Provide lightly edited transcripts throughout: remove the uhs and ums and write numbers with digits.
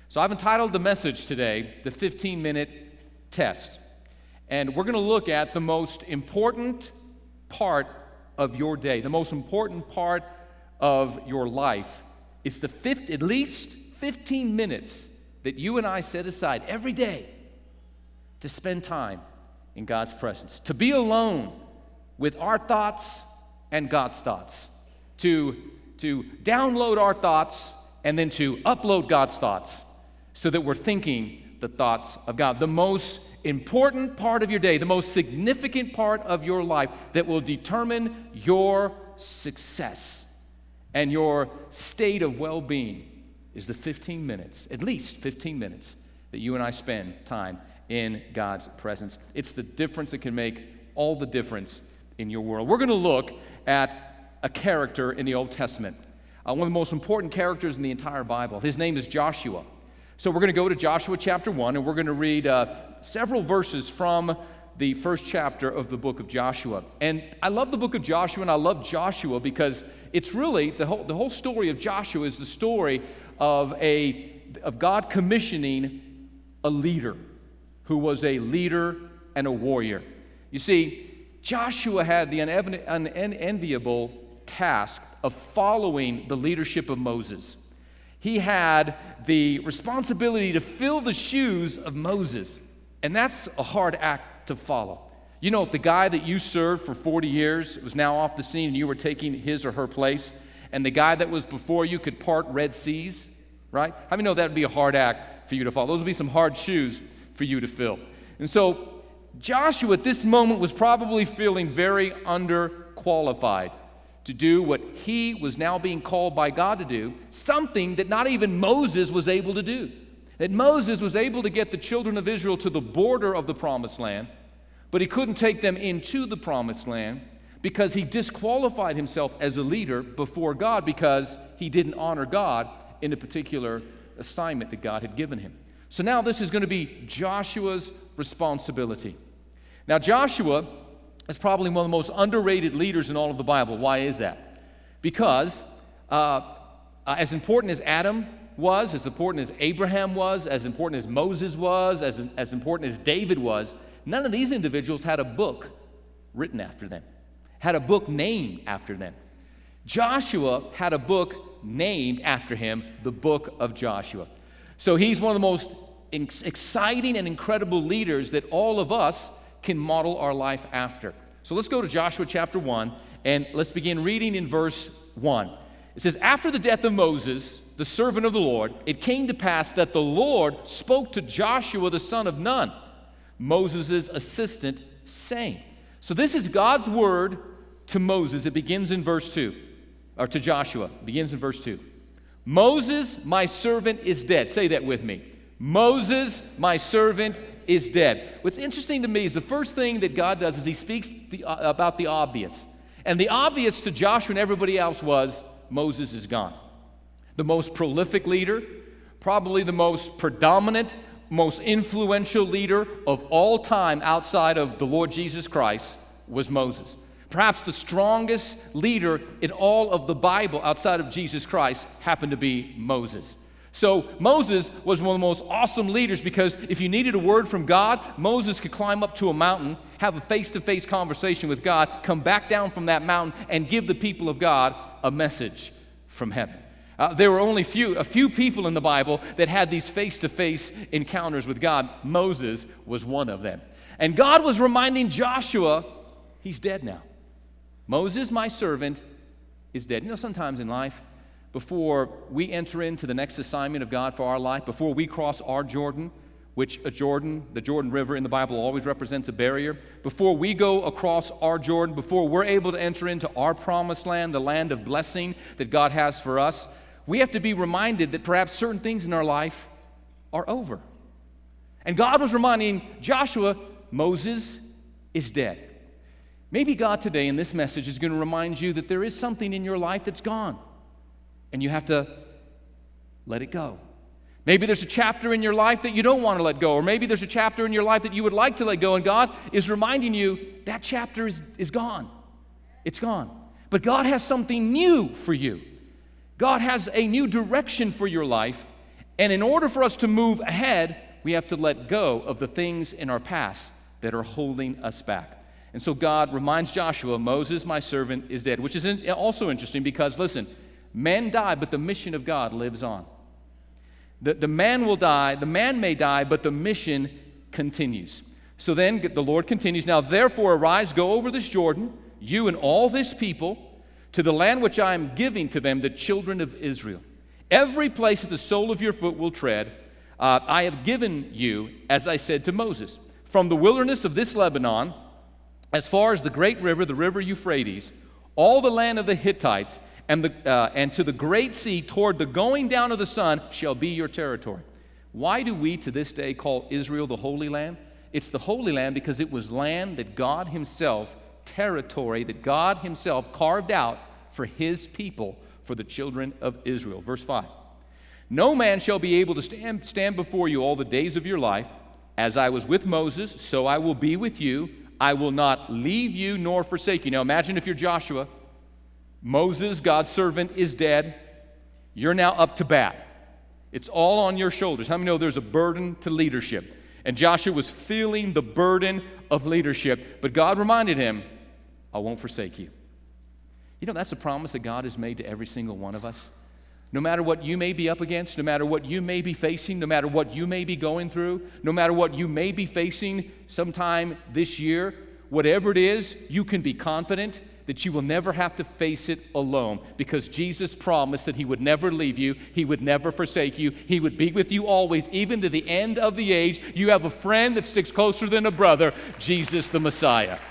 So I've entitled the message today, The 15-Minute Test. And we're going to look at the most important part of your day, the most important part of your life. It's at least 15 minutes that you and I set aside every day to spend time in God's presence, to be alone with our thoughts and God's thoughts, to download our thoughts and then to upload God's thoughts so that we're thinking the thoughts of God. The most important part of your day, the most significant part of your life that will determine your success and your state of well-being is the 15 minutes, at least 15 minutes, that you and I spend time in God's presence. It's the difference that can make all the difference in your world. We're going to look at a character in the Old Testament, one of the most important characters in the entire Bible. His name is Joshua. So we're going to go to Joshua chapter 1, and we're going to read several verses from the first chapter of the book of Joshua. And I love the book of Joshua, and I love Joshua because it's really, the whole story of Joshua is the story of God commissioning a leader who was a leader and a warrior. You see, Joshua had the unenviable task of following the leadership of Moses. He had the responsibility to fill the shoes of Moses, and that's a hard act to follow. You know, if the guy that you served for 40 years was now off the scene and you were taking his or her place, and the guy that was before you could part Red Seas, right? How many know that would be a hard act for you to follow? Those would be some hard shoes for you to fill. And so Joshua at this moment was probably feeling very underqualified to do what he was now being called by God to do, something that not even Moses was able to do. That Moses was able to get the children of Israel to the border of the promised land, but he couldn't take them into the promised land because he disqualified himself as a leader before God because he didn't honor God in a particular assignment that God had given him. So now this is going to be Joshua's responsibility. Now Joshua is probably one of the most underrated leaders in all of the Bible. Why is that? Because as important as Adam was, as important as Abraham was, as important as Moses was, as important as David was, none of these individuals had a book written after them, had a book named after them. Joshua had a book named after him, the book of Joshua. So he's one of the most exciting and incredible leaders that all of us can model our life after. So let's go to Joshua chapter 1, and let's begin reading in verse 1. It says, "After the death of Moses, the servant of the Lord, it came to pass that the Lord spoke to Joshua the son of Nun, Moses' assistant, saying." So this is God's word to Moses. It begins in verse 2, or to Joshua. It begins in verse 2. "Moses, my servant, is dead." Say that with me. Moses, my servant, is dead. What's interesting to me is the first thing that God does is he speaks about the obvious. And the obvious to Joshua and everybody else was Moses is gone. The most prolific leader, probably the most predominant, most influential leader of all time outside of the Lord Jesus Christ was Moses. Perhaps the strongest leader in all of the Bible outside of Jesus Christ happened to be Moses. So Moses was one of the most awesome leaders because if you needed a word from God, Moses could climb up to a mountain, have a face-to-face conversation with God, come back down from that mountain, and give the people of God a message from heaven. There were only a few people in the Bible that had these face-to-face encounters with God. Moses was one of them. And God was reminding Joshua, he's dead now. Moses, my servant, is dead. You know, sometimes in life, before we enter into the next assignment of God for our life, before we cross our Jordan, which the Jordan River in the Bible always represents a barrier, before we go across our Jordan, before we're able to enter into our promised land, the land of blessing that God has for us, we have to be reminded that perhaps certain things in our life are over. And God was reminding Joshua, Moses is dead. Maybe God today in this message is going to remind you that there is something in your life that's gone. And you have to let it go. Maybe there's a chapter in your life that you don't want to let go, or maybe there's a chapter in your life that you would like to let go, and God is reminding you that chapter is gone. It's gone. But God has something new for you. God has a new direction for your life, And in order for us to move ahead, we have to let go of the things in our past that are holding us back. And so God reminds Joshua, Moses, my servant, is dead, which is also interesting because, listen, men die, but the mission of God lives on. The man will die, the man may die, but the mission continues. So then the Lord continues, now therefore arise, go over this Jordan, you and all this people, to the land which I am giving to them, the children of Israel. Every place that the sole of your foot will tread, I have given you, as I said to Moses. From the wilderness of this Lebanon, as far as the great river, the river Euphrates, all the land of the Hittites, and to the great sea toward the going down of the sun shall be your territory. Why do we to this day call Israel the Holy Land? It's the Holy Land because it was land that God himself, territory that God himself carved out for his people, for the children of Israel. Verse 5. No man shall be able to stand before you all the days of your life. As I was with Moses, so I will be with you. I will not leave you nor forsake you. Now imagine if you're Joshua. Moses, God's servant, is dead. You're now up to bat. It's all on your shoulders. How many know there's a burden to leadership? And Joshua was feeling the burden of leadership. But God reminded him, I won't forsake you. You know, that's a promise that God has made to every single one of us. No matter what you may be up against, no matter what you may be facing, no matter what you may be going through, no matter what you may be facing sometime this year, whatever it is, you can be confident that you will never have to face it alone because Jesus promised that he would never leave you, he would never forsake you, he would be with you always, even to the end of the age. You have a friend that sticks closer than a brother, Jesus the Messiah.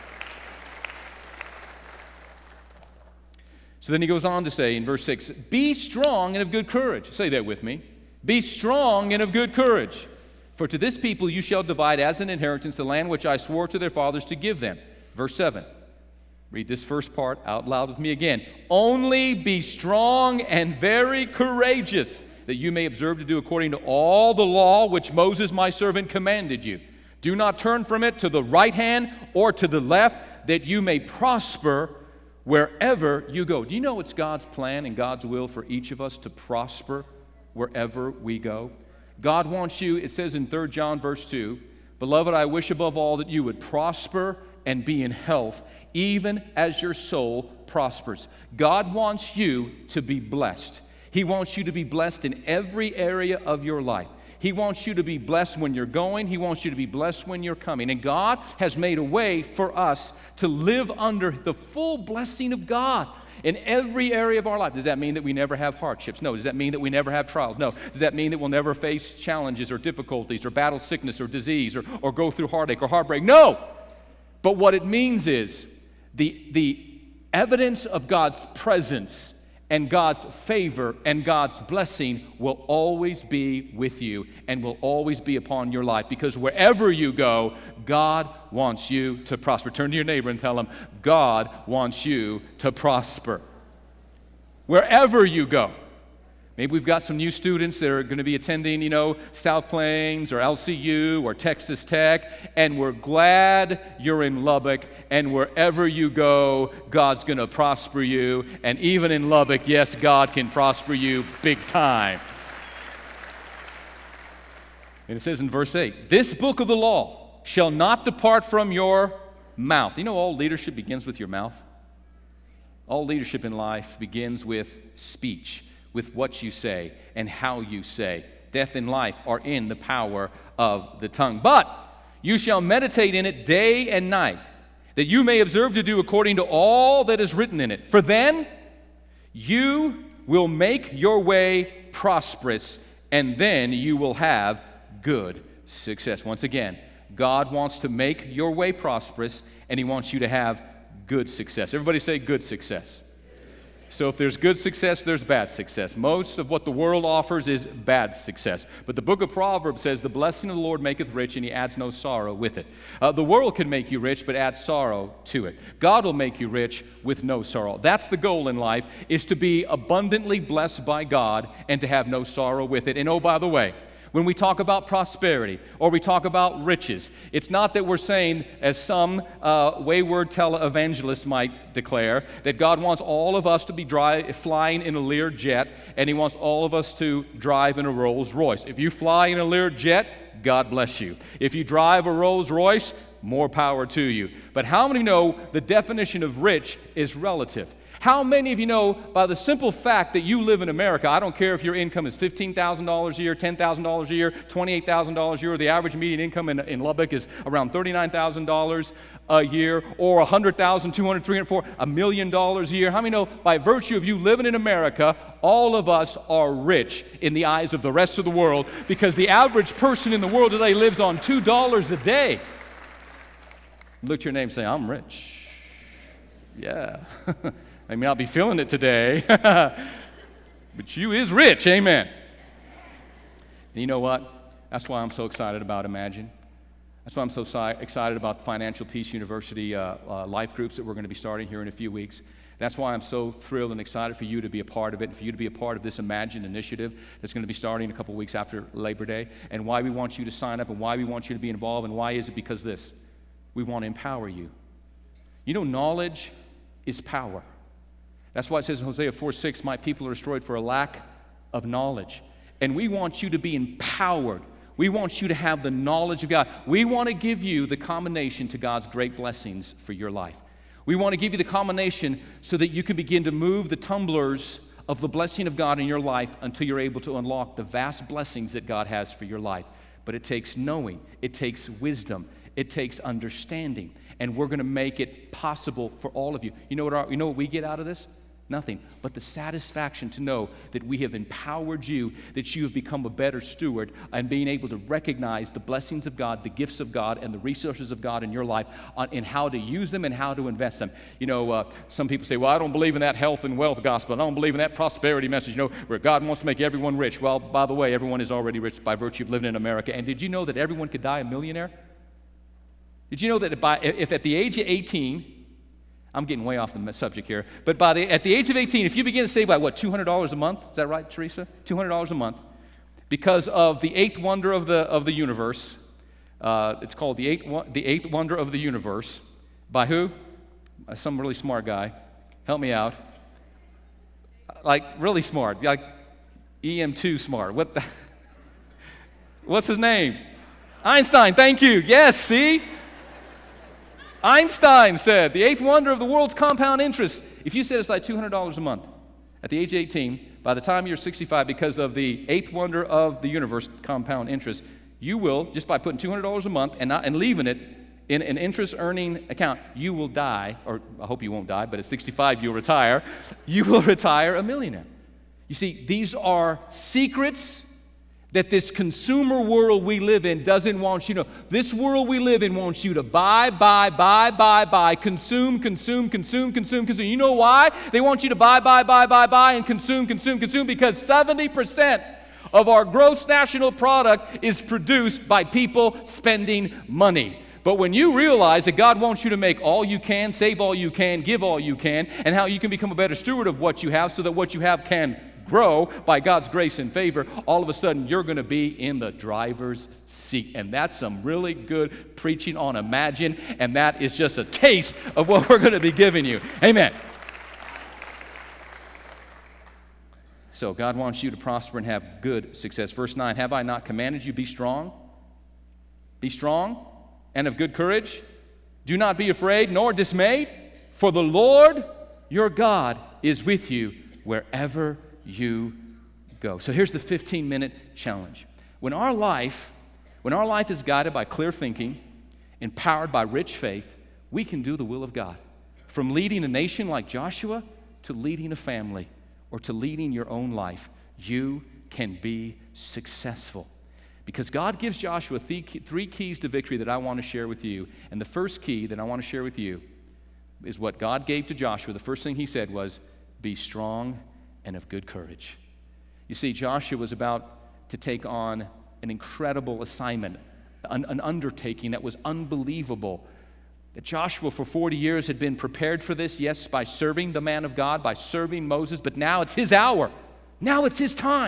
So then he goes on to say in verse 6, be strong and of good courage. Say that with me. Be strong and of good courage. For to this people you shall divide as an inheritance the land which I swore to their fathers to give them. Verse 7. Read this first part out loud with me again. Only be strong and very courageous, that you may observe to do according to all the law which Moses my servant commanded you. Do not turn from it to the right hand or to the left, that you may prosper wherever you go. Do you know it's God's plan and God's will for each of us to prosper wherever we go? God wants you, it says in 3 John verse 2, Beloved, I wish above all that you would prosper and be in health, even as your soul prospers. God wants you to be blessed. He wants you to be blessed in every area of your life. He wants you to be blessed when you're going. He wants you to be blessed when you're coming. And God has made a way for us to live under the full blessing of God in every area of our life. Does that mean that we never have hardships? No. Does that mean that we never have trials? No. Does that mean that we'll never face challenges or difficulties or battle sickness or disease or go through heartache or heartbreak? No. But what it means is the evidence of God's presence and God's favor and God's blessing will always be with you and will always be upon your life, because wherever you go, God wants you to prosper. Turn to your neighbor and tell him, God wants you to prosper. Wherever you go. Maybe we've got some new students that are going to be attending, South Plains or LCU or Texas Tech, and we're glad you're in Lubbock, and wherever you go, God's going to prosper you, and even in Lubbock, yes, God can prosper you big time. And it says in verse 8, this book of the law shall not depart from your mouth. You know all leadership begins with your mouth? All leadership in life begins with speech. With what you say and how you say. Death and life are in the power of the tongue. But you shall meditate in it day and night, that you may observe to do according to all that is written in it. For then you will make your way prosperous, and then you will have good success. Once again, God wants to make your way prosperous, and he wants you to have good success. Everybody say good success. So if there's good success, there's bad success. Most of what the world offers is bad success. But the book of Proverbs says, the blessing of the Lord maketh rich, and he adds no sorrow with it. The world can make you rich, but add sorrow to it. God will make you rich with no sorrow. That's the goal in life, is to be abundantly blessed by God and to have no sorrow with it. And oh, by the way, When we talk about prosperity or we talk about riches, it's not that we're saying, as some wayward televangelists might declare, that God wants all of us to be flying in a Lear jet and He wants all of us to drive in a Rolls Royce. If you fly in a Lear jet, God bless you. If you drive a Rolls Royce, more power to you. But how many know the definition of rich is relative? How many of you know, by the simple fact that you live in America, I don't care if your income is $15,000 a year, $10,000 a year, $28,000 a year, or the average median income in Lubbock is around $39,000 a year, or $100,000, $200,000, $300,000, $1 million a year. How many know, by virtue of you living in America, all of us are rich in the eyes of the rest of the world, because the average person in the world today lives on $2 a day. Look at your name and say, I'm rich. Yeah. I may not be feeling it today, but you is rich, amen. And you know what? That's why I'm so excited about Imagine. That's why I'm so excited about the Financial Peace University life groups that we're going to be starting here in a few weeks. That's why I'm so thrilled and excited for you to be a part of it, and for you to be a part of this Imagine initiative that's going to be starting a couple weeks after Labor Day, and why we want you to sign up and why we want you to be involved, and why is it? Because this, we want to empower you. You know, knowledge is power. That's why it says in Hosea 4:6, my people are destroyed for a lack of knowledge. And we want you to be empowered. We want you to have the knowledge of God. We want to give you the combination to God's great blessings for your life. We want to give you the combination so that you can begin to move the tumblers of the blessing of God in your life until you're able to unlock the vast blessings that God has for your life. But it takes knowing. It takes wisdom. It takes understanding. And we're going to make it possible for all of you. You know what we get out of this? Nothing but the satisfaction to know that we have empowered you, that you have become a better steward, and being able to recognize the blessings of God, the gifts of God, and the resources of God in your life, in how to use them and how to invest them. You know, some people say, well, I don't believe in that health and wealth gospel. I don't believe in that prosperity message, where God wants to make everyone rich. Well, by the way, everyone is already rich by virtue of living in America. And did you know that everyone could die a millionaire? Did you know that if at the age of 18, I'm getting way off the subject here, but at the age of 18, if you begin to save, $200 a month? Is that right, Teresa? $200 a month. Because of the eighth wonder of the universe. It's called the eighth wonder of the universe. By who? Some really smart guy. Help me out. Like, really smart. Like, EM2 smart. What's his name? Einstein, thank you. Yes, see? Einstein said, the eighth wonder of the world's compound interest. If you set aside $200 a month at the age of 18, by the time you're 65, because of the eighth wonder of the universe, compound interest, you will, just by putting $200 a month and leaving it in an interest-earning account, you will die, or I hope you won't die, but at 65 you'll retire. You will retire a millionaire. You see, these are secrets that this consumer world we live in doesn't want you to know. This world we live in wants you to buy, consume. You know why? They want you to buy, and consume, because 70% of our gross national product is produced by people spending money. But when you realize that God wants you to make all you can, save all you can, give all you can, and how you can become a better steward of what you have so that what you have can grow by God's grace and favor, all of a sudden you're going to be in the driver's seat. And that's some really good preaching on Imagine, and that is just a taste of what we're going to be giving you. Amen. So God wants you to prosper and have good success. Verse 9, have I not commanded you, be strong? Be strong and of good courage. Do not be afraid nor dismayed, for the Lord your God is with you wherever you go. So here's the 15-minute challenge. When our life is guided by clear thinking, empowered by rich faith, we can do the will of God. From leading a nation like Joshua to leading a family or to leading your own life, you can be successful. Because God gives Joshua three keys to victory that I want to share with you. And the first key that I want to share with you is what God gave to Joshua. The first thing he said was, be strong and of good courage. You see, Joshua was about to take on an incredible assignment, an undertaking that was unbelievable. That Joshua for 40 years had been prepared for this, yes, by serving the man of God, by serving Moses, but now it's his hour. Now it's his time.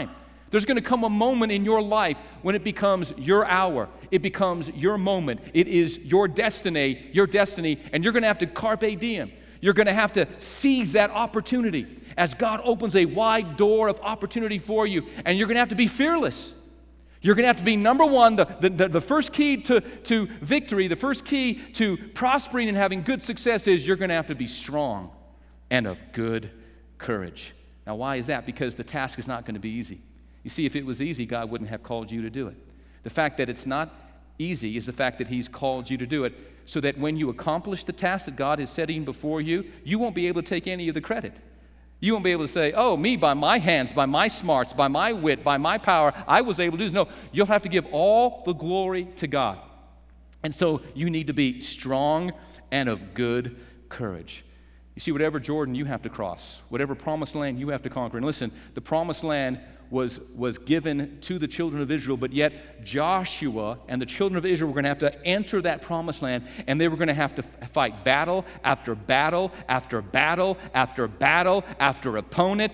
There's going to come a moment in your life when it becomes your hour. It becomes your moment. It is your destiny, and you're going to have to carpe diem. You're going to have to seize that opportunity as God opens a wide door of opportunity for you, and you're going to have to be fearless. You're going to have to be, number one, the first key to victory, the first key to prospering and having good success is you're going to have to be strong and of good courage. Now, why is that? Because the task is not going to be easy. You see, if it was easy, God wouldn't have called you to do it. The fact that it's not easy is the fact that He's called you to do it, so that when you accomplish the task that God is setting before you, you won't be able to take any of the credit. You won't be able to say, oh, me, by my hands, by my smarts, by my wit, by my power, I was able to do this. No, you'll have to give all the glory to God. And so you need to be strong and of good courage. You see, whatever Jordan you have to cross, whatever promised land you have to conquer. And listen, the promised land was given to the children of Israel, but yet Joshua and the children of Israel were going to have to enter that promised land, and they were going to have to fight battle after battle after battle after battle after opponent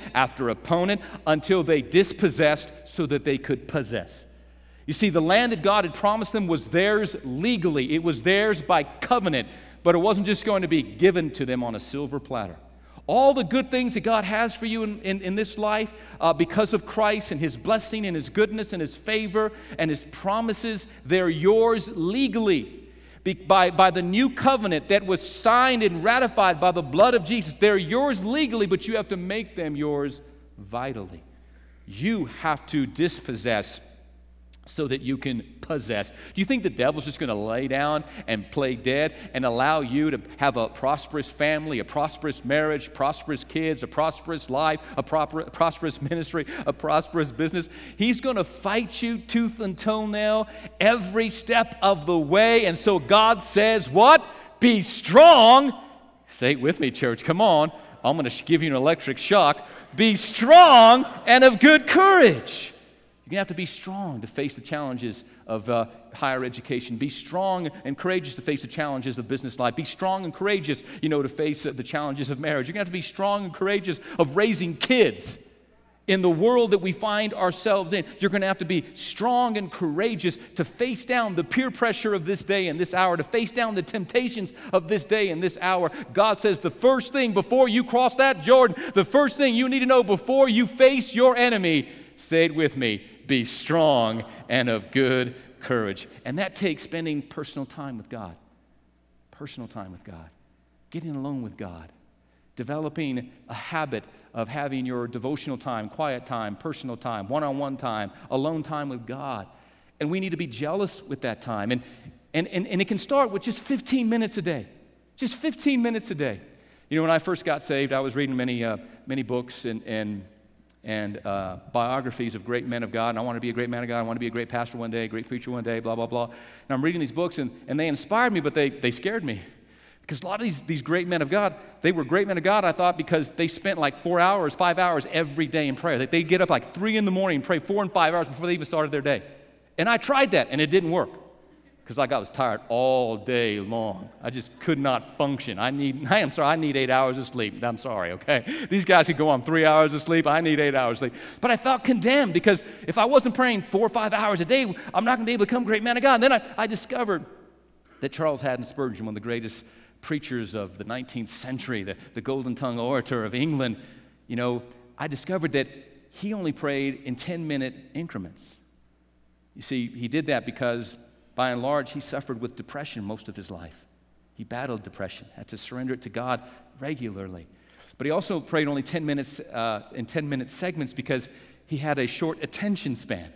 until they dispossessed so that they could possess. You see, the land that God had promised them was theirs legally. It was theirs by covenant, but it wasn't just going to be given to them on a silver platter. All the good things that God has for you in this life because of Christ and His blessing and His goodness and His favor and His promises, they're yours legally. By the new covenant that was signed and ratified by the blood of Jesus, they're yours legally, but you have to make them yours vitally. You have to dispossess so that you can possess. Do you think the devil's just going to lay down and play dead and allow you to have a prosperous family, a prosperous marriage, prosperous kids, a prosperous life, a prosperous ministry, a prosperous business? He's going to fight you tooth and toenail every step of the way. And so God says, what? Be strong. Say it with me, church. Come on. I'm going to give you an electric shock. Be strong and of good courage. You're going to have to be strong to face the challenges of higher education. Be strong and courageous to face the challenges of business life. Be strong and courageous, to face the challenges of marriage. You're going to have to be strong and courageous of raising kids in the world that we find ourselves in. You're going to have to be strong and courageous to face down the peer pressure of this day and this hour, to face down the temptations of this day and this hour. God says the first thing before you cross that Jordan, the first thing you need to know before you face your enemy, say it with me, be strong and of good courage. And that takes spending personal time with God. Personal time with God. Getting alone with God. Developing a habit of having your devotional time, quiet time, personal time, one-on-one time, alone time with God. And we need to be jealous with that time. And it can start with just 15 minutes a day. Just 15 minutes a day. When I first got saved, I was reading many books and biographies of great men of God, and I want to be a great man of God, I want to be a great pastor one day, a great preacher one day, blah, blah, blah. And I'm reading these books, and they inspired me, but they scared me. Because a lot of these great men of God, they were great men of God, I thought, because they spent like 4 hours, 5 hours every day in prayer. They'd get up like 3 in the morning and pray 4 and 5 hours before they even started their day. And I tried that, and it didn't work. Because I was tired all day long. I just could not function. I need 8 hours of sleep. I'm sorry, okay? These guys could go on 3 hours of sleep. I need 8 hours of sleep. But I felt condemned because if I wasn't praying 4 or 5 hours a day, I'm not going to be able to become a great man of God. And then I discovered that Charles Haddon Spurgeon, one of the greatest preachers of the 19th century, the golden tongue orator of England, I discovered that he only prayed in 10-minute increments. You see, he did that because by and large, he suffered with depression most of his life. He battled depression, had to surrender it to God regularly. But he also prayed only 10 minutes in 10-minute segments because he had a short attention span.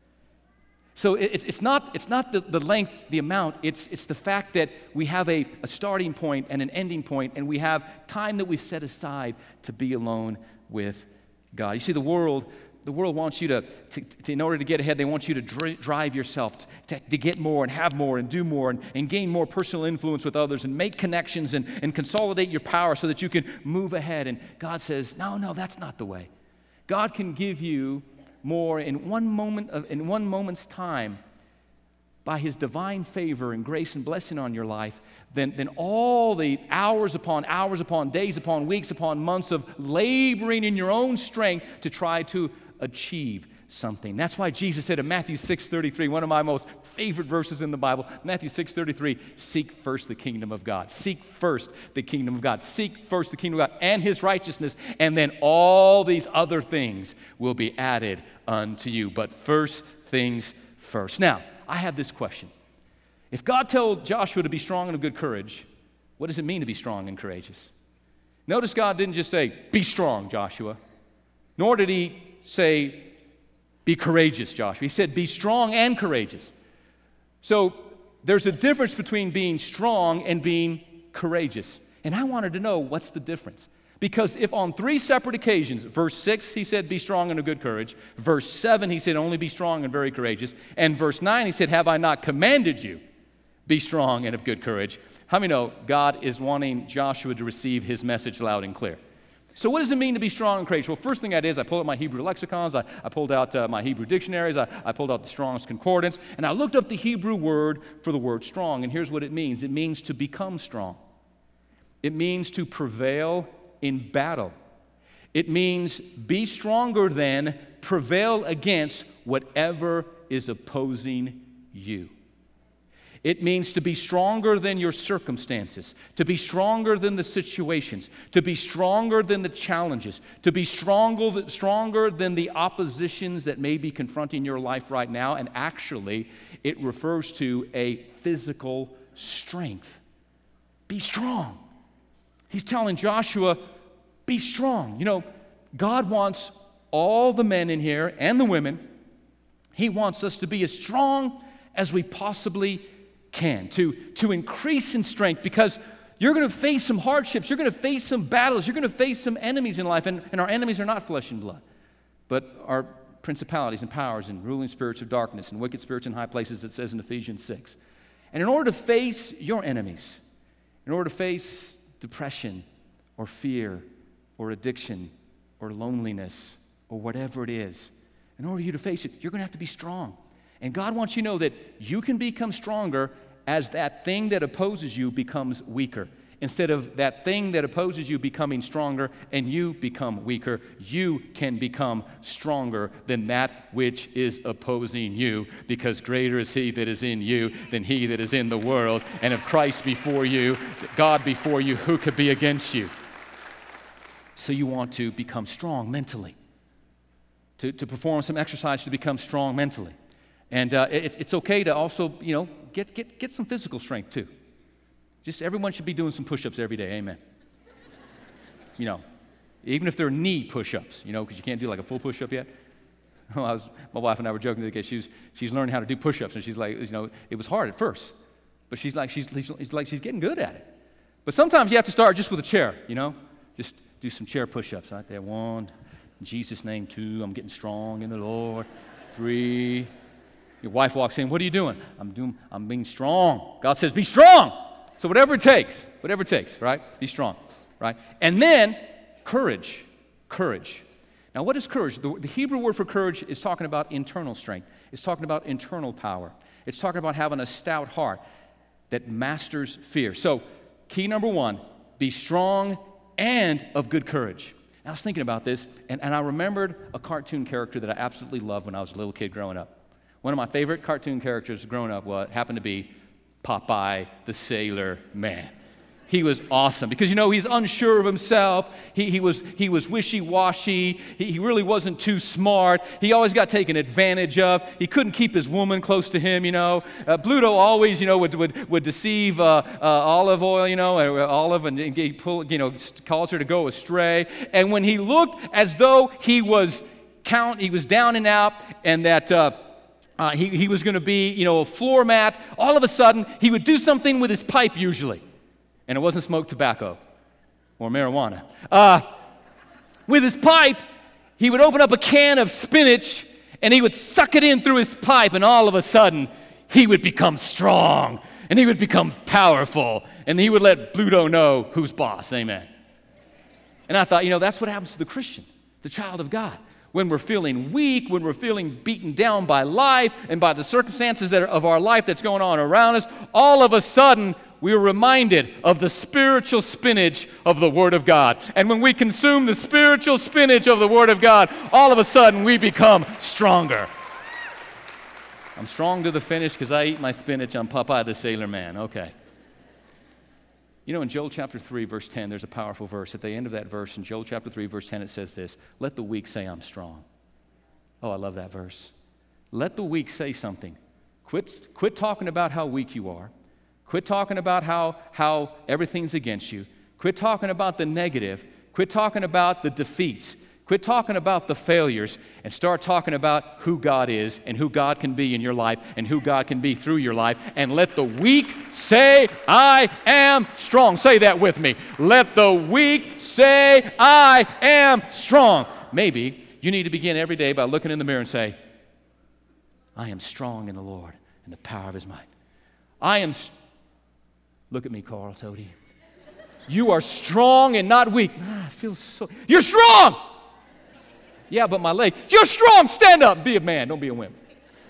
So it's not the length, the amount, it's the fact that we have a starting point and an ending point, and we have time that we've set aside to be alone with God. You see, the world wants you to in order to get ahead, they want you to drive yourself to get more and have more and do more and gain more personal influence with others and make connections and consolidate your power so that you can move ahead. And God says, no, that's not the way. God can give you more in one moment's time by His divine favor and grace and blessing on your life than all the hours upon days upon weeks upon months of laboring in your own strength to try to achieve something. That's why Jesus said in Matthew 6:33, one of my most favorite verses in the Bible, Matthew 6:33, seek first the kingdom of God. Seek first the kingdom of God. Seek first the kingdom of God and his righteousness, and then all these other things will be added unto you. But first things first. Now, I have this question. If God told Joshua to be strong and of good courage, what does it mean to be strong and courageous? Notice God didn't just say, be strong, Joshua. Nor did he say, be courageous, Joshua. He said, be strong and courageous. So there's a difference between being strong and being courageous. And I wanted to know, what's the difference? Because if on 3 separate occasions, verse 6, he said, be strong and of good courage. Verse 7, he said, only be strong and very courageous. And verse 9, he said, have I not commanded you, be strong and of good courage? How many know God is wanting Joshua to receive his message loud and clear? So what does it mean to be strong and courageous? Well, first thing I did is I pulled out my Hebrew lexicons, I pulled out my Hebrew dictionaries, I pulled out the Strong's Concordance, and I looked up the Hebrew word for the word strong, and here's what it means. It means to become strong. It means to prevail in battle. It means be stronger than, prevail against whatever is opposing you. It means to be stronger than your circumstances, to be stronger than the situations, to be stronger than the challenges, to be stronger than the oppositions that may be confronting your life right now. And actually, it refers to a physical strength. Be strong. He's telling Joshua, be strong. You know, God wants all the men in here and the women, he wants us to be as strong as we possibly can, to increase in strength, because you're going to face some hardships, you're going to face some battles, you're going to face some enemies in life, and our enemies are not flesh and blood, but are principalities and powers and ruling spirits of darkness and wicked spirits in high places, it says in Ephesians 6. And in order to face your enemies, in order to face depression or fear or addiction or loneliness or whatever it is, in order for you to face it, you're going to have to be strong. And God wants you to know that you can become stronger as that thing that opposes you becomes weaker. Instead of that thing that opposes you becoming stronger and you become weaker, you can become stronger than that which is opposing you, because greater is he that is in you than he that is in the world. And if Christ before you, God before you, who could be against you? So you want to become strong mentally, to perform some exercise to become strong mentally. And it's okay to also, you know, get some physical strength too. Just everyone should be doing some push-ups every day, amen. You know, even if they're knee push-ups, you know, because you can't do like a full push-up yet. My wife and I were joking the other day. She's learning how to do push-ups, and she's like, you know, it was hard at first, but she's getting good at it. But sometimes you have to start just with a chair, you know, just do some chair push-ups right there. 1, in Jesus' name. 2, I'm getting strong in the Lord. 3. Your wife walks in, what are you doing? I'm being strong. God says, be strong. So whatever it takes, right? Be strong, right? And then courage. Now what is courage? The Hebrew word for courage is talking about internal strength. It's talking about internal power. It's talking about having a stout heart that masters fear. So key number 1, be strong and of good courage. And I was thinking about this, and I remembered a cartoon character that I absolutely loved when I was a little kid growing up. One of my favorite cartoon characters growing up happened to be Popeye the Sailor Man. He was awesome because, you know, he's unsure of himself. He was wishy-washy. He really wasn't too smart. He always got taken advantage of. He couldn't keep his woman close to him, you know. Bluto always, you know, would deceive Olive Oil, you know, Olive, and he calls her to go astray. And when he looked as though he was down and out, and that he was going to be, you know, a floor mat, all of a sudden he would do something with his pipe usually. And it wasn't smoked tobacco or marijuana. With his pipe, he would open up a can of spinach and he would suck it in through his pipe, and all of a sudden he would become strong and he would become powerful, and he would let Bluto know who's boss. Amen. And I thought, you know, that's what happens to the Christian, the child of God. When we're feeling weak, when we're feeling beaten down by life and by the circumstances of our life that's going on around us, all of a sudden we are reminded of the spiritual spinach of the Word of God. And when we consume the spiritual spinach of the Word of God, all of a sudden we become stronger. I'm strong to the finish because I eat my spinach. I'm Popeye the Sailor Man. Okay. You know, in Joel chapter 3, verse 10, there's a powerful verse. At the end of that verse, in Joel chapter 3, verse 10, it says this, "Let the weak say I'm strong." Oh, I love that verse. Let the weak say something. Quit talking about how weak you are. Quit talking about how everything's against you. Quit talking about the negative. Quit talking about the defeats. Quit talking about the failures and start talking about who God is and who God can be in your life and who God can be through your life. And let the weak say, I am strong. Say that with me. Let the weak say, I am strong. Maybe you need to begin every day by looking in the mirror and say, I am strong in the Lord and the power of His might. Look at me, Carl Tody. You are strong and not weak. I feel so. You're strong! Yeah, but my leg. You're strong. Stand up. Be a man. Don't be a wimp.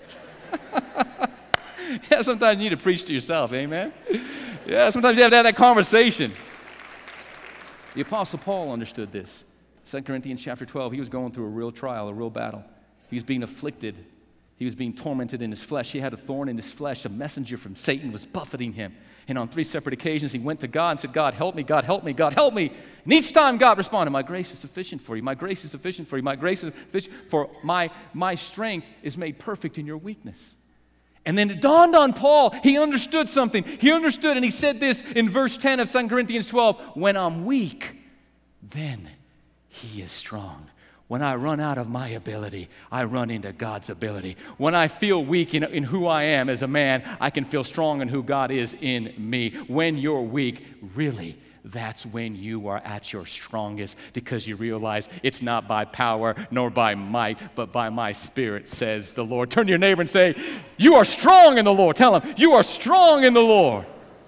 Yeah, sometimes you need to preach to yourself. Amen? Yeah, sometimes you have to have that conversation. The Apostle Paul understood this. 2 Corinthians chapter 12, he was going through a real trial, a real battle. He was being afflicted. He was being tormented in his flesh. He had a thorn in his flesh. A messenger from Satan was buffeting him. And on 3 separate occasions, he went to God and said, God, help me, God, help me, God, help me. And each time God responded, my grace is sufficient for you. My grace is sufficient for you. My grace is sufficient for my strength is made perfect in your weakness. And then it dawned on Paul. He understood something. He understood, and he said this in verse 10 of 2 Corinthians 12, when I'm weak, then He is strong. When I run out of my ability, I run into God's ability. When I feel weak in who I am as a man, I can feel strong in who God is in me. When you're weak, really, that's when you are at your strongest, because you realize it's not by power nor by might, but by my Spirit, says the Lord. Turn to your neighbor and say, you are strong in the Lord. Tell him, you are strong in the Lord.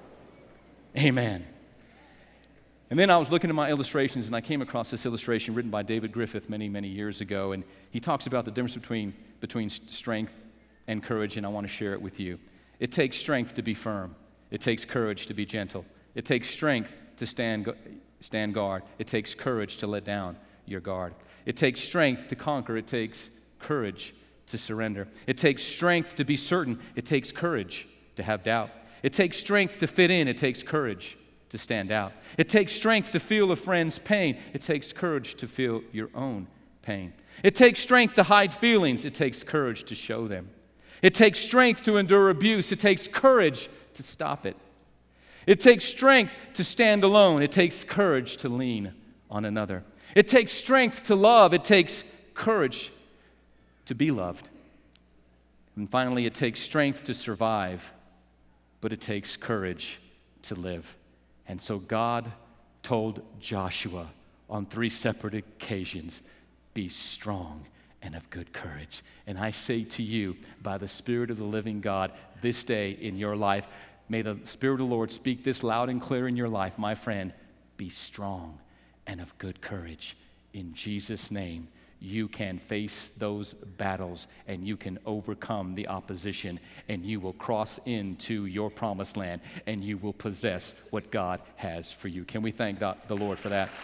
Amen. And then I was looking at my illustrations, and I came across this illustration written by David Griffith many, many years ago, and he talks about the difference between strength and courage, and I want to share it with you. It takes strength to be firm. It takes courage to be gentle. It takes strength to stand guard. It takes courage to let down your guard. It takes strength to conquer. It takes courage to surrender. It takes strength to be certain. It takes courage to have doubt. It takes strength to fit in. It takes courage to stand out. It takes strength to feel a friend's pain. It takes courage to feel your own pain. It takes strength to hide feelings. It takes courage to show them. It takes strength to endure abuse. It takes courage to stop it. It takes strength to stand alone. It takes courage to lean on another. It takes strength to love. It takes courage to be loved. And finally, it takes strength to survive, but it takes courage to live. And so God told Joshua on 3 separate occasions, be strong and of good courage. And I say to you, by the Spirit of the living God, this day in your life, may the Spirit of the Lord speak this loud and clear in your life, my friend, be strong and of good courage. In Jesus' name, you can face those battles and you can overcome the opposition, and you will cross into your promised land and you will possess what God has for you. Can we thank the Lord for that?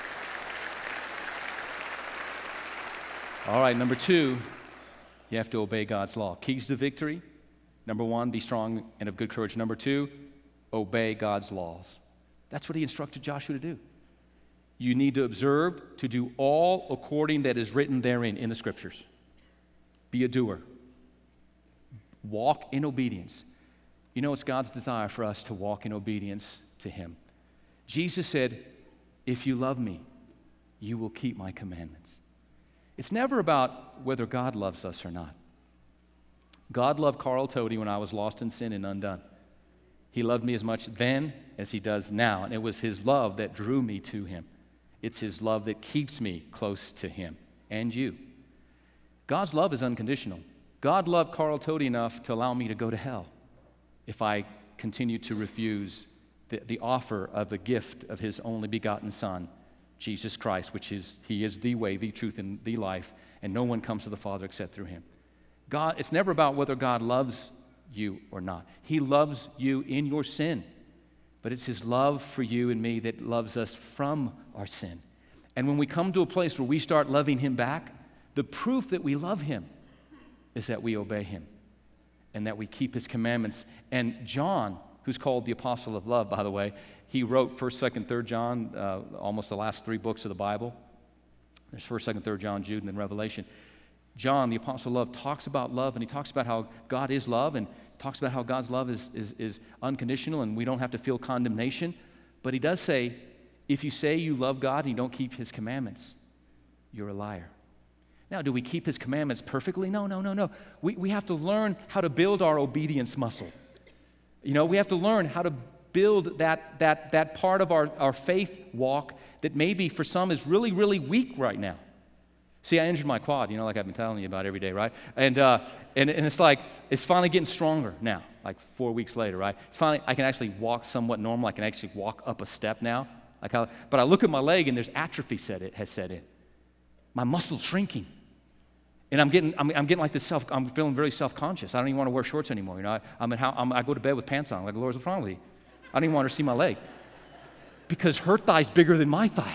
All right, number 2, you have to obey God's law. Keys to victory. Number 1, be strong and of good courage. Number 2, obey God's laws. That's what He instructed Joshua to do. You need to observe to do all according that is written therein in the Scriptures. Be a doer. Walk in obedience. You know, it's God's desire for us to walk in obedience to Him. Jesus said, if you love me, you will keep my commandments. It's never about whether God loves us or not. God loved Carl Tody when I was lost in sin and undone. He loved me as much then as He does now, and it was His love that drew me to Him. It's His love that keeps me close to Him and you. God's love is unconditional. God loved Carl Tody enough to allow me to go to hell if I continue to refuse the offer of the gift of His only begotten Son, Jesus Christ, which is, He is the way, the truth, and the life, and no one comes to the Father except through Him. God, it's never about whether God loves you or not. He loves you in your sin. but it's his love for you and me that loves us from our sin. And when we come to a place where we start loving him back, the proof that we love him is that we obey him and that we keep his commandments. And John, who's called the Apostle of Love, by the way, he wrote 1st, 2nd, 3rd John, almost the last 3 books of the Bible. There's 1st, 2nd, 3rd John, Jude, and then Revelation. John, the Apostle of Love, talks about love, and he talks about how God is love, and talks about how God's love is unconditional, and we don't have to feel condemnation. But he does say, if you say you love God and you don't keep his commandments, you're a liar. Now, do we keep his commandments perfectly? No. We have to learn how to build our obedience muscle. You know, we have to learn how to build that part of our faith walk that maybe for some is really, really weak right now. See, I injured my quad, like I've been telling you about every day, right? And it's like, it's finally getting stronger now, like 4 weeks later, right? It's finally, I can actually walk somewhat normal. I can actually walk up a step now. But I look at my leg and there's atrophy has set in. My muscle's shrinking. And I'm getting like this I'm feeling very self-conscious. I don't even want to wear shorts anymore. I go to bed with pants on. Like, Lord, what's wrong with you? I don't even want her to see my leg. Because her thigh's bigger than my thigh.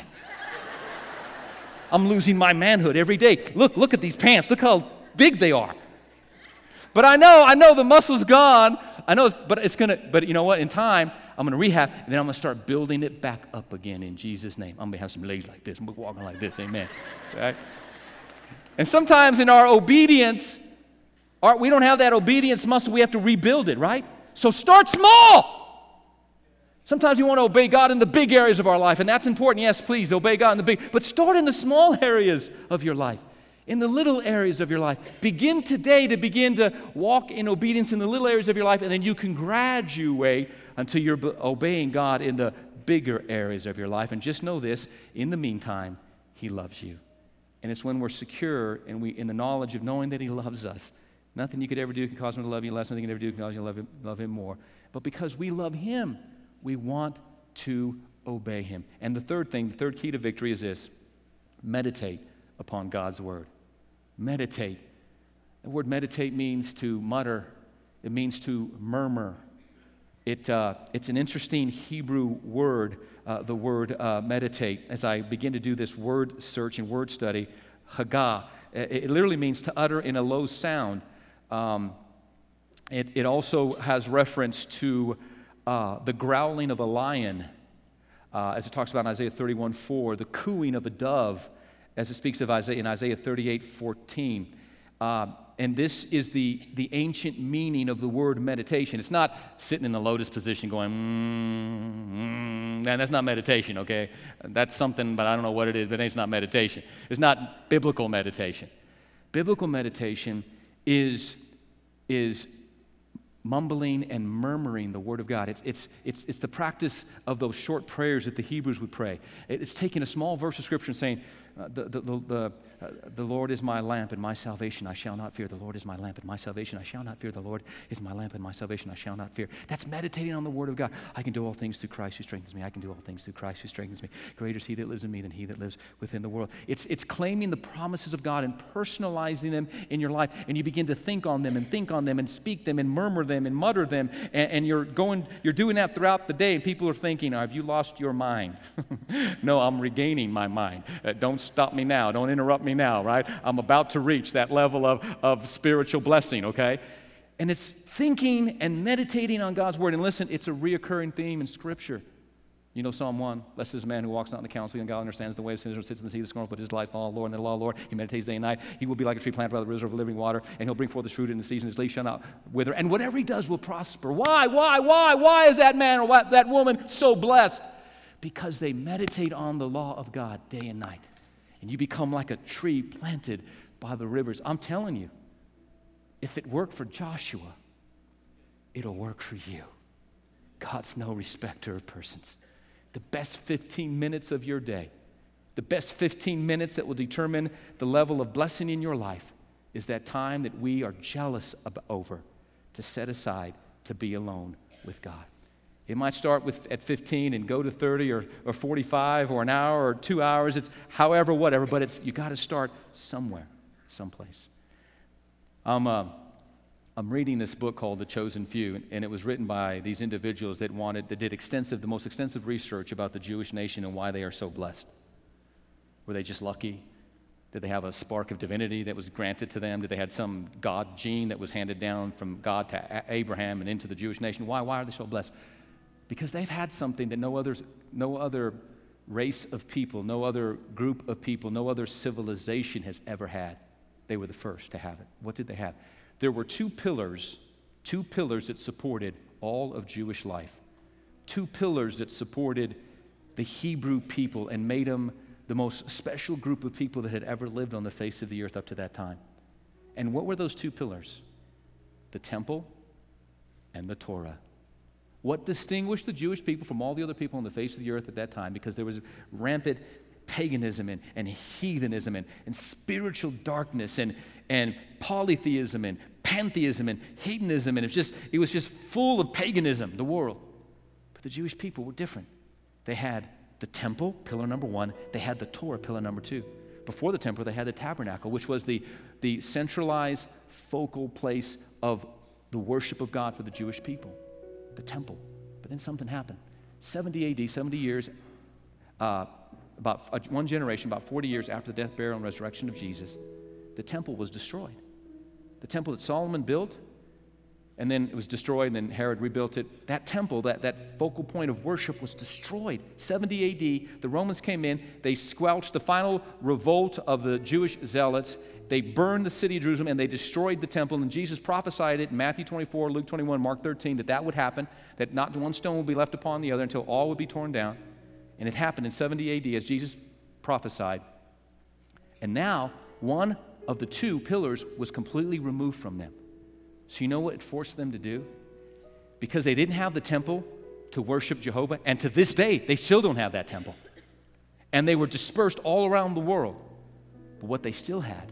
I'm losing my manhood every day. Look at these pants. Look how big they are. But I know the muscle's gone. I know, but you know what? In time, I'm going to rehab, and then I'm going to start building it back up again in Jesus' name. I'm going to have some legs like this. I'm going to be walking like this. Amen. Right? And sometimes in our obedience, we don't have that obedience muscle. We have to rebuild it, right? So start small. Sometimes we want to obey God in the big areas of our life, and that's important. Yes, please, obey God in the big. But start in the small areas of your life, in the little areas of your life. Begin today to walk in obedience in the little areas of your life, and then you can graduate until you're obeying God in the bigger areas of your life. And just know this, in the meantime, he loves you. And it's when we're secure and in the knowledge of knowing that he loves us. Nothing you could ever do can cause him to love you less. Nothing you can ever do can cause you to love him more. But because we love him, we want to obey him. And the third key to victory is this: meditate upon God's word. Meditate. The word meditate means to mutter. It means to murmur. It's an interesting Hebrew word, the word meditate. As I begin to do this word search and word study, hagah, it literally means to utter in a low sound. It also has reference to the growling of a lion, as it talks about in Isaiah 31:4, the cooing of a dove, as it speaks of in Isaiah 38:14. And this is the ancient meaning of the word meditation. It's not sitting in the lotus position going, and that's not meditation, okay? That's something, but I don't know what it is, but it's not meditation. It's not biblical meditation. Biblical meditation is mumbling and murmuring the Word of God. It's the practice of those short prayers that the Hebrews would pray. It's taking a small verse of Scripture and saying, the Lord is my lamp and my salvation, I shall not fear. The Lord is my lamp and my salvation, I shall not fear. The Lord is my lamp and my salvation, I shall not fear. That's meditating on the Word of God. I can do all things through Christ who strengthens me. I can do all things through Christ who strengthens me. Greater is he that lives in me than he that lives within the world. It's claiming the promises of God and personalizing them in your life, and you begin to think on them and speak them and murmur them and mutter them, and you're doing that throughout the day, and people are thinking, have you lost your mind? No, I'm regaining my mind. Don't stop me now. Don't interrupt me now, right? I'm about to reach that level of spiritual blessing, okay? And it's thinking and meditating on God's Word. And listen, it's a reoccurring theme in Scripture. You know Psalm 1, blessed is the man who walks not in the counsel of God, understands the way of sinners, sits in the seat of the scornful, but his life law of the Lord, and the law of the Lord, he meditates day and night. He will be like a tree planted by the river of living water, and he'll bring forth his fruit in the season. His leaf shall not wither, and whatever he does will prosper. Why is that man or that woman so blessed? Because they meditate on the law of God day and night. And you become like a tree planted by the rivers. I'm telling you, if it worked for Joshua, it'll work for you. God's no respecter of persons. The best 15 minutes of your day, the best 15 minutes that will determine the level of blessing in your life is that time that we are jealous over to set aside to be alone with God. It might start at 15 and go to 30 or 45 or an hour or 2 hours. It's however, whatever, but you got to start somewhere, someplace. I'm I'm reading this book called The Chosen Few, and it was written by these individuals that did the most extensive research about the Jewish nation and why they are so blessed. Were they just lucky? Did they have a spark of divinity that was granted to them? Did they have some God gene that was handed down from God to Abraham and into the Jewish nation? Why are they so blessed? Because they've had something that no other race of people, no other group of people, no other civilization has ever had. They were the first to have it. What did they have? There were two pillars that supported all of Jewish life. Two pillars that supported the Hebrew people and made them the most special group of people that had ever lived on the face of the earth up to that time. And what were those two pillars? The temple and the Torah. What distinguished the Jewish people from all the other people on the face of the earth at that time? Because there was rampant paganism and heathenism and spiritual darkness and polytheism and pantheism and hedonism, and it was just full of paganism, the world. But the Jewish people were different. They had the temple, pillar number one. They had the Torah, pillar number two. Before the temple, they had the tabernacle, which was the centralized focal place of the worship of God for the Jewish people, the temple. But then something happened. 70 AD, 70 years, about one generation, about 40 years after the death, burial, and resurrection of Jesus, the temple was destroyed. The temple that Solomon built, and then it was destroyed, and then Herod rebuilt it. That temple, that focal point of worship was destroyed. 70 AD, the Romans came in, they squelched the final revolt of the Jewish zealots. They burned the city of Jerusalem, and they destroyed the temple, and Jesus prophesied it in Matthew 24, Luke 21, Mark 13, that would happen, that not one stone would be left upon the other until all would be torn down. And it happened in 70 AD as Jesus prophesied. And now, one of the two pillars was completely removed from them. So you know what it forced them to do? Because they didn't have the temple to worship Jehovah, and to this day, they still don't have that temple. And they were dispersed all around the world. But what they still had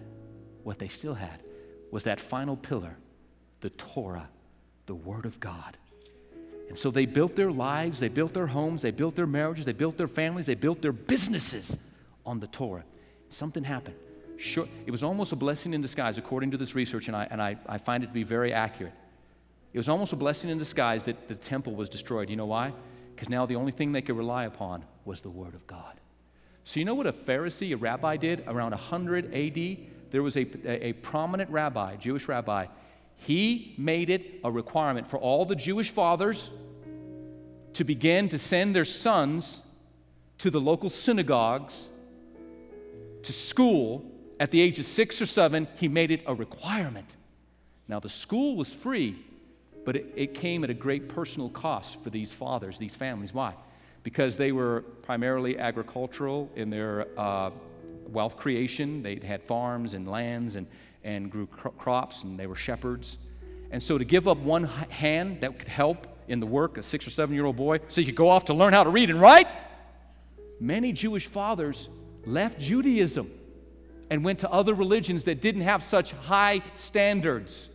was that final pillar, the Torah, the Word of God. And so they built their lives, they built their homes, they built their marriages, they built their families, they built their businesses on the Torah. Something happened. Sure, it was almost a blessing in disguise, according to this research, and I find it to be very accurate. It was almost a blessing in disguise that the temple was destroyed. You know why? Because now the only thing they could rely upon was the Word of God. So you know what a Pharisee, a rabbi, did around 100 AD? There was a prominent rabbi, Jewish rabbi. He made it a requirement for all the Jewish fathers to begin to send their sons to the local synagogues, to school. At the age of 6 or 7, he made it a requirement. Now, the school was free, but it came at a great personal cost for these fathers, these families. Why? Because they were primarily agricultural in their wealth creation. They had farms and lands and grew crops, and they were shepherds. And so to give up one hand that could help in the work, a 6 or 7-year-old boy, so you could go off to learn how to read and write, many Jewish fathers left Judaism and went to other religions that didn't have such high standards.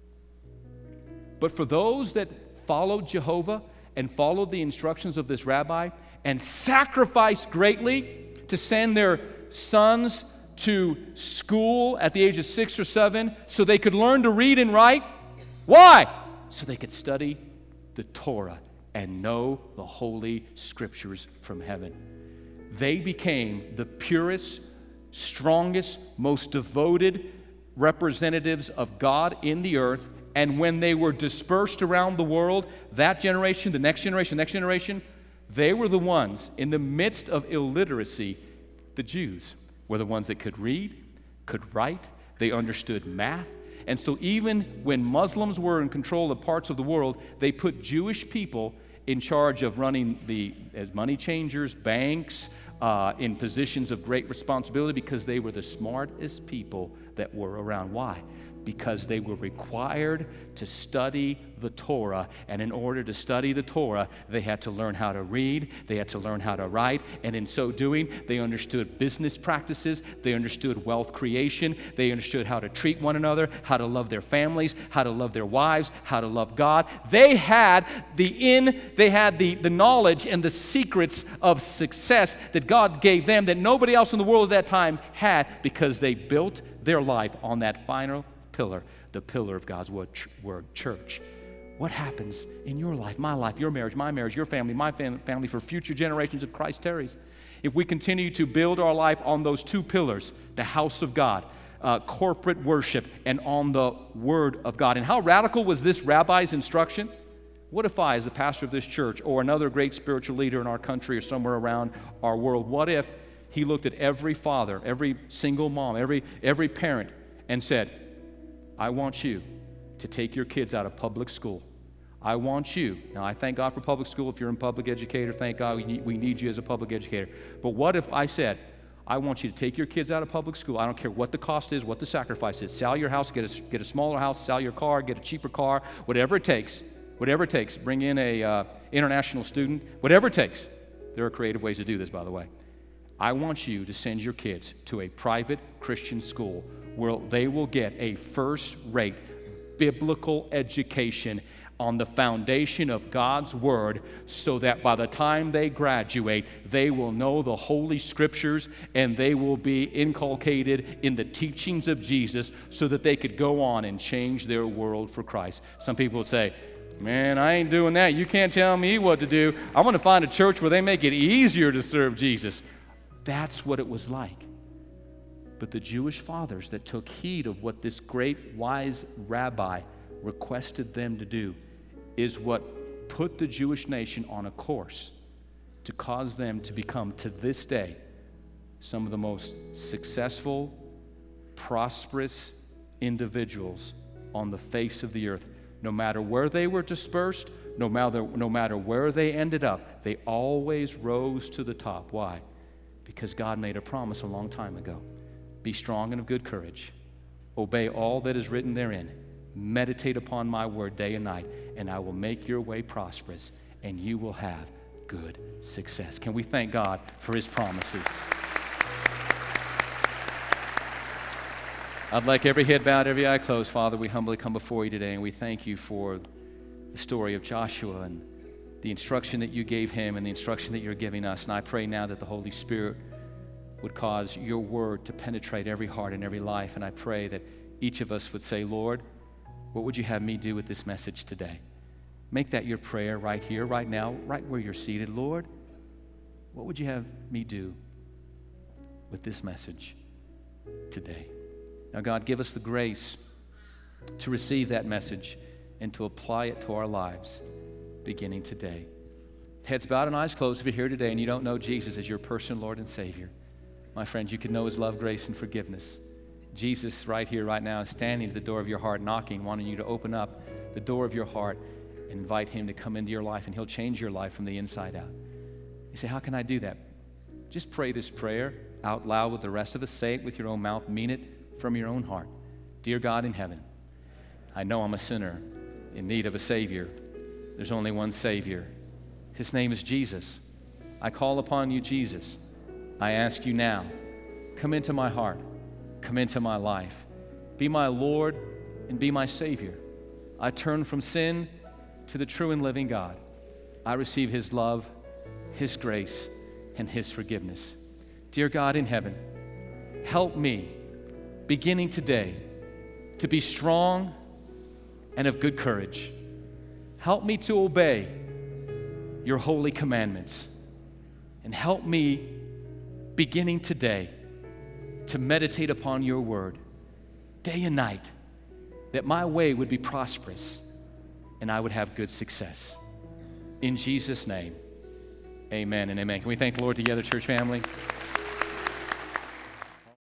But for those that followed Jehovah and followed the instructions of this rabbi and sacrificed greatly to send their sons to school at the age of 6 or 7 so they could learn to read and write. Why? So they could study the Torah and know the Holy Scriptures from heaven. They became the purest, strongest, most devoted representatives of God in the earth. And when they were dispersed around the world, that generation, the next generation, they were the ones in the midst of illiteracy. The Jews were the ones that could read, could write, they understood math. And so even when Muslims were in control of parts of the world, they put Jewish people in charge of running as money changers, banks, in positions of great responsibility, because they were the smartest people that were around. Why? Because they were required to study the Torah, and in order to study the Torah, they had to learn how to read, they had to learn how to write, and in so doing, they understood business practices, they understood wealth creation, they understood how to treat one another, how to love their families, how to love their wives, how to love God. They had the knowledge and the secrets of success that God gave them that nobody else in the world at that time had, because they built their life on that final pillar, the pillar of God's word, church. What happens in your life, my life, your marriage, my marriage, your family, my family, for future generations of Christ tarries? If we continue to build our life on those two pillars, the house of God, corporate worship, and on the Word of God. And how radical was this rabbi's instruction? What if I, as the pastor of this church, or another great spiritual leader in our country or somewhere around our world, what if he looked at every father, every single mom, every parent, and said, I want you to take your kids out of public school. I want you. Now, I thank God for public school. If you're in public educator, thank God we need you as a public educator. But what if I said, I want you to take your kids out of public school. I don't care what the cost is, what the sacrifice is. Sell your house, get a smaller house, sell your car, get a cheaper car, whatever it takes. Whatever it takes. Bring in a international student. Whatever it takes. There are creative ways to do this, by the way. I want you to send your kids to a private Christian school where they will get a first-rate biblical education on the foundation of God's Word, so that by the time they graduate, they will know the Holy Scriptures and they will be inculcated in the teachings of Jesus so that they could go on and change their world for Christ. Some people would say, man, I ain't doing that. You can't tell me what to do. I want to find a church where they make it easier to serve Jesus. That's what it was like. But the Jewish fathers that took heed of what this great wise rabbi requested them to do is what put the Jewish nation on a course to cause them to become, to this day, some of the most successful, prosperous individuals on the face of the earth. No matter where they were dispersed, no matter where they ended up, they always rose to the top. Why? Because God made a promise a long time ago. Be strong and of good courage. Obey all that is written therein. Meditate upon my word day and night, and I will make your way prosperous, and you will have good success. Can we thank God for His promises? I'd like every head bowed, every eye closed. Father, we humbly come before you today, and we thank you for the story of Joshua and the instruction that you gave him and the instruction that you're giving us. And I pray now that the Holy Spirit would cause your word to penetrate every heart and every life. And I pray that each of us would say, Lord, what would you have me do with this message today? Make that your prayer right here, right now, right where you're seated. Lord, what would you have me do with this message today? Now, God, give us the grace to receive that message and to apply it to our lives beginning today. Heads bowed and eyes closed. If you're here today and you don't know Jesus as your personal Lord and Savior, my friends, you can know His love, grace, and forgiveness. Jesus right here, right now, is standing at the door of your heart, knocking, wanting you to open up the door of your heart and invite Him to come into your life, and He'll change your life from the inside out. You say, how can I do that? Just pray this prayer out loud with the rest of us. Say it with your own mouth. Mean it from your own heart. Dear God in heaven, I know I'm a sinner in need of a Savior. There's only one Savior. His name is Jesus. I call upon you, Jesus. I ask you now, come into my heart. Come into my life. Be my Lord and be my Savior. I turn from sin to the true and living God. I receive His love, His grace, and His forgiveness. Dear God in heaven, help me, beginning today, to be strong and of good courage. Help me to obey your holy commandments. And help me, beginning today, to meditate upon your word day and night, that my way would be prosperous and I would have good success. In Jesus' name, amen and amen. Can we thank the Lord together, church family?